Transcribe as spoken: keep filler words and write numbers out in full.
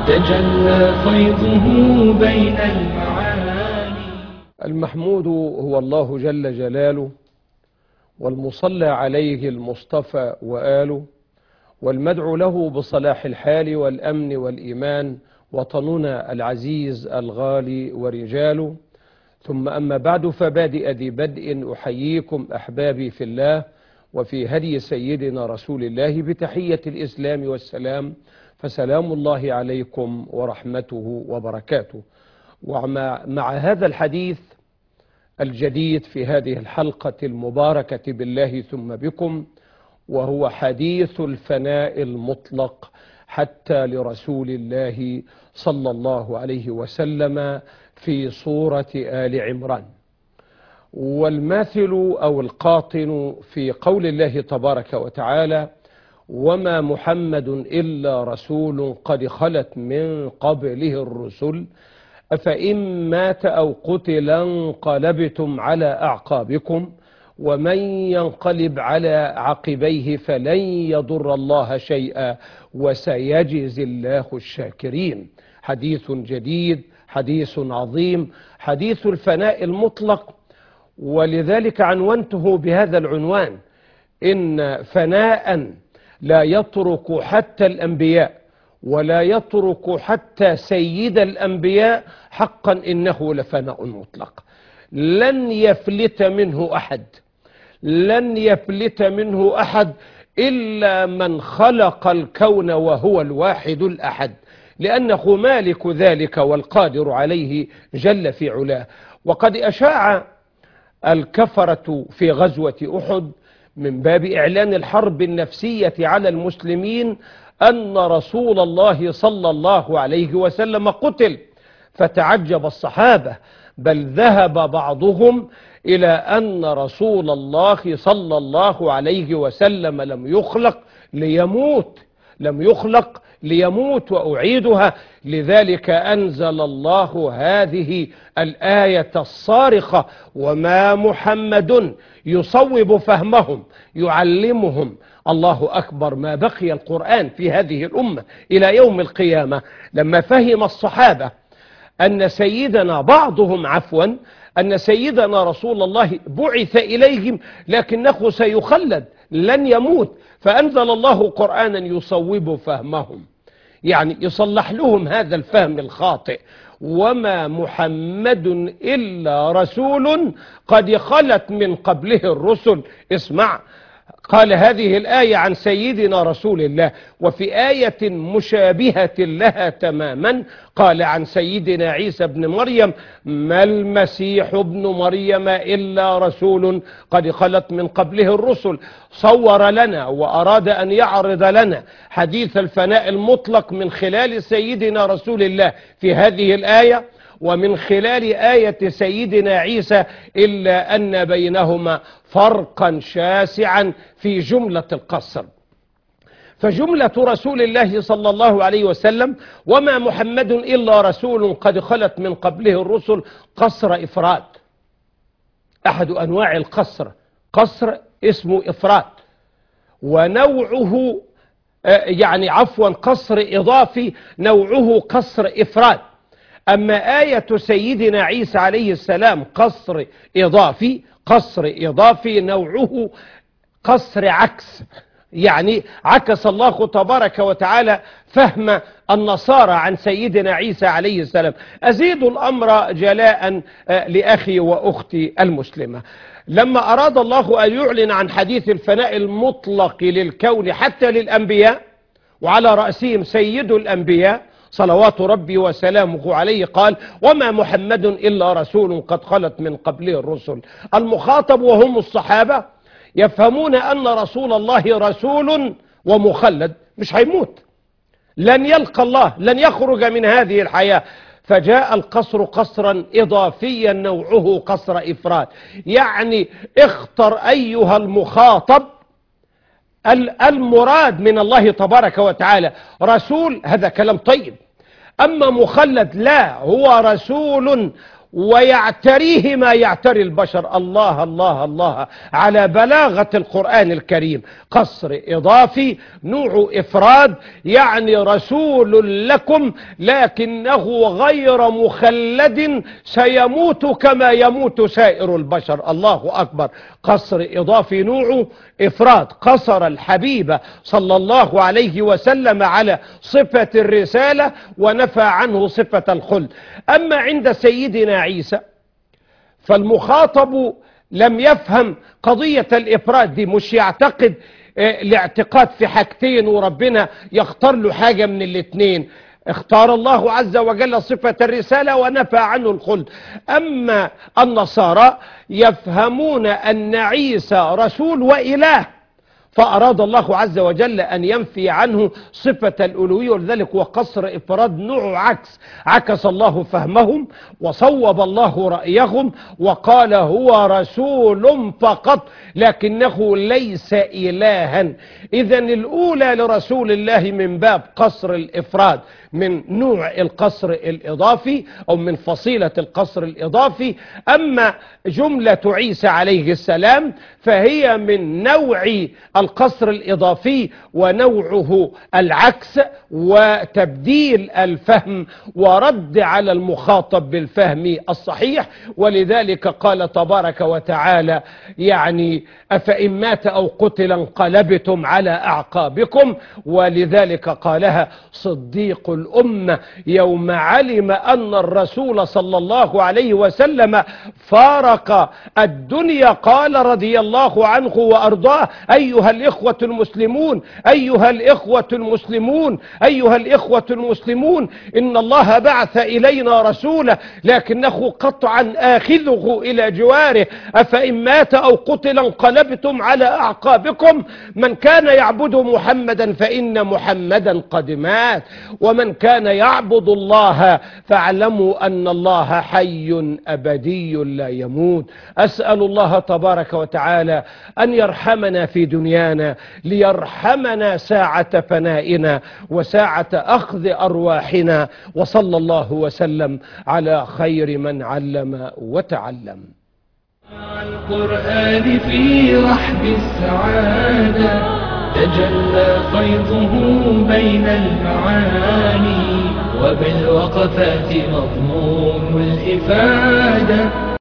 تجلى فيضه بين المعاني. المحمود هو الله جل جلاله، والمصلى عليه المصطفى وآله، والمدعو له بصلاح الحال والأمن والإيمان وطننا العزيز الغالي ورجاله. ثم أما بعد، فبادئ ذي بدء أحييكم أحبابي في الله وفي هدي سيدنا رسول الله بتحية الإسلام والسلام، فسلام الله عليكم ورحمته وبركاته. ومع هذا الحديث الجديد في هذه الحلقة المباركة بالله ثم بكم، وهو حديث الفناء المطلق حتى لرسول الله صلى الله عليه وسلم في سورة آل عمران. والماثل أو القاطن في قول الله تبارك وتعالى: وما محمد إلا رسول قد خلت من قبله الرسل أفإن مات أو قتل انقلبتم على أعقابكم ومن ينقلب على عقبيه فلن يضر الله شيئا وسيجزي الله الشاكرين. حديث جديد، حديث عظيم، حديث الفناء المطلق، ولذلك عنونته بهذا العنوان: إن فناء لا يترك حتى الأنبياء ولا يترك حتى سيد الأنبياء، حقا إنه لفناء مطلق. لن يفلت منه أحد، لن يفلت منه أحد إلا من خلق الكون وهو الواحد الأحد، لأنه مالك ذلك والقادر عليه جل في علاه. وقد أشاع الكفرة في غزوة أحد من باب إعلان الحرب النفسية على المسلمين أن رسول الله صلى الله عليه وسلم قتل، فتعجب الصحابة، بل ذهب بعضهم إلى أن رسول الله صلى الله عليه وسلم لم يخلق ليموت، لم يخلق ليموت. وأعيدها: لذلك أنزل الله هذه الآية الصارخة: وما محمد، يصوب فهمهم، يعلمهم. الله أكبر، ما بقي القرآن في هذه الأمة إلى يوم القيامة لما فهم الصحابة أن سيدنا بعضهم عفوا أن سيدنا رسول الله بعث إليهم لكنه سيخلد لن يموت، فأنزل الله قرآنا يصوب فهمهم، يعني يصلح لهم هذا الفهم الخاطئ. وما محمد إلا رسول قد خلت من قبله الرسل. اسمع، قال هذه الآية عن سيدنا رسول الله، وفي آية مشابهة لها تماما قال عن سيدنا عيسى بن مريم: ما المسيح ابن مريم إلا رسول قد خلت من قبله الرسل. صور لنا وأراد أن يعرض لنا حديث الفناء المطلق من خلال سيدنا رسول الله في هذه الآية، ومن خلال آية سيدنا عيسى، إلا أن بينهما فرقا شاسعا في جملة القصر. فجملة رسول الله صلى الله عليه وسلم: وما محمد إلا رسول قد خلت من قبله الرسل، قصر إفراد، أحد أنواع القصر، قصر اسمه إفراد، ونوعه يعني عفوا قصر إضافي نوعه قصر إفراد. أما آية سيدنا عيسى عليه السلام قصر إضافي، قصر إضافي نوعه قصر عكس، يعني عكس الله تبارك وتعالى فهم النصارى عن سيدنا عيسى عليه السلام. أزيد الأمر جلاء لأخي وأختي المسلمة، لما أراد الله أن يعلن عن حديث الفناء المطلق للكون حتى للأنبياء، وعلى رأسهم سيد الأنبياء صلوات ربي وسلامه عليه، قال: وما محمد إلا رسول قد خلت من قبله الرسل. المخاطب وهم الصحابة يفهمون أن رسول الله رسول ومخلد، مش هيموت، لن يلقى الله، لن يخرج من هذه الحياة. فجاء القصر قصرا إضافيا نوعه قصر إفراد، يعني اختر أيها المخاطب المراد من الله تبارك وتعالى. رسول هذا كلام طيب، أما مخلد لا، هو رسول ويعتريه ما يعتري البشر. الله الله الله على بلاغة القرآن الكريم. قصر إضافي، نوع إفراد، يعني رسول لكم لكنه غير مخلد سيموت كما يموت سائر البشر. الله أكبر. قصر إضافي نوع إفراد. قصر الحبيب صلى الله عليه وسلم على صفة الرسالة ونفى عنه صفة الخلد. أما عند سيدنا عيسى فالمخاطب لم يفهم قضية الإفراد دي، مش يعتقد الاعتقاد في حاجتين وربنا يختار له حاجة من الاثنين. اختار الله عز وجل صفة الرسالة ونفى عنه الخلد. أما النصارى يفهمون أن عيسى رسول وإله، فأراد الله عز وجل أن ينفي عنه صفة الألوهية، ولذلك وقصر إفراد نوع عكس. عكس الله فهمهم وصوب الله رأيهم وقال هو رسول فقط لكنه ليس إلها. إذن الأولى لرسول الله من باب قصر الإفراد من نوع القصر الإضافي أو من فصيلة القصر الإضافي. أما جملة عيسى عليه السلام فهي من نوع القصر الإضافي ونوعه العكس وتبديل الفهم ورد على المخاطب بالفهم الصحيح. ولذلك قال تبارك وتعالى يعني أفإن مات أو قتل انقلبتم على أعقابكم. ولذلك قالها صديق الأمة يوم علم أن الرسول صلى الله عليه وسلم فارق الدنيا قال رضي الله عنه وأرضاه أيها الإخوة المسلمون أيها الإخوة المسلمون أيها الإخوة المسلمون إن الله بعث إلينا رسولا لكنه قطعا آخذه إلى جواره أفإن مات أو قتل انقلبتم على أعقابكم. من كان يعبد محمدا فإن محمدا قد مات ومن كان يعبد الله فاعلموا أن الله حي أبدي لا يموت. أسأل الله تبارك وتعالى أن يرحمنا في دنيانا ليرحمنا ساعة فنائنا وساعة أخذ أرواحنا. وصلى الله وسلم على خير من علم وتعلم. القرآن في رحب السعادة تجلى فيضه بين المعاني وبالوقفات مضمون الإفادة.